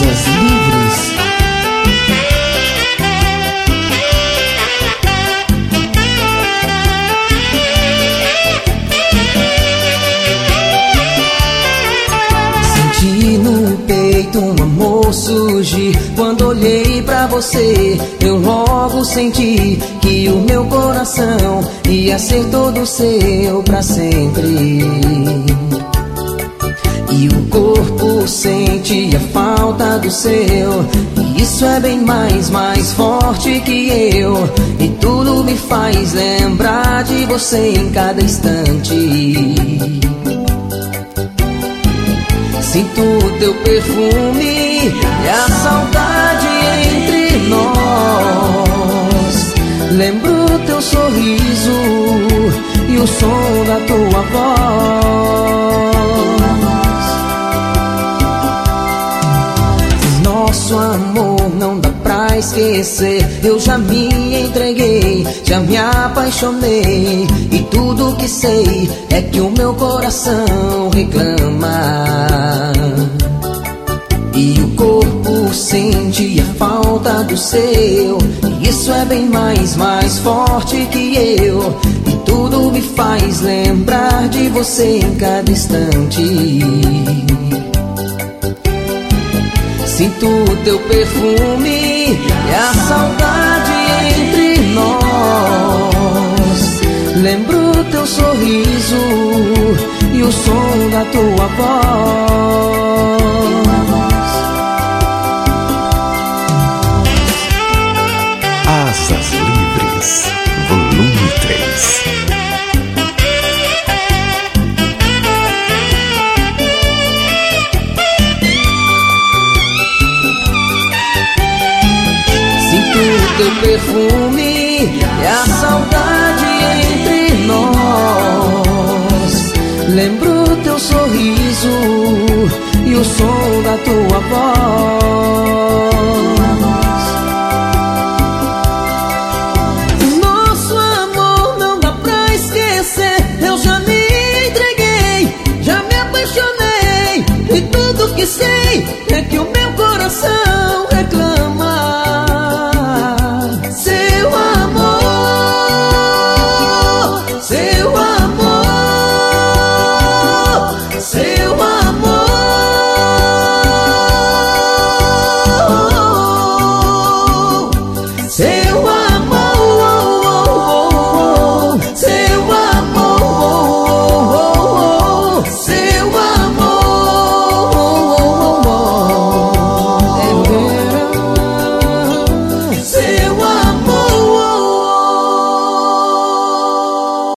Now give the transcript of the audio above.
Asas Livres. Senti no peito um amor surgir quando olhei pra você. Eu logo senti que o meu coração ia ser todo seu pra sempre. E o corpo sente a falta do seu, e isso é bem mais forte que eu. E tudo me faz lembrar de você em cada instante. Sinto teu perfume e a saudade entre nós. Lembro teu sorriso e o som da tua voz. Nosso amor não dá pra esquecer. Eu já me entreguei, já me apaixonei, e tudo que sei é que o meu coração reclama. E o corpo sente a falta do seu, e isso é bem mais forte que eu. E tudo me faz lembrar de você em cada instante. Sinto teu perfume e a saudade entre nós. Lembro teu sorriso e o som da tua voz. Asas Livres, volume 3. Teu perfume e a saudade entre nós. Lembro teu sorriso e o som da tua voz. Nosso amor não dá pra esquecer. Eu já me entreguei, já me apaixonei, e tudo que sei é que o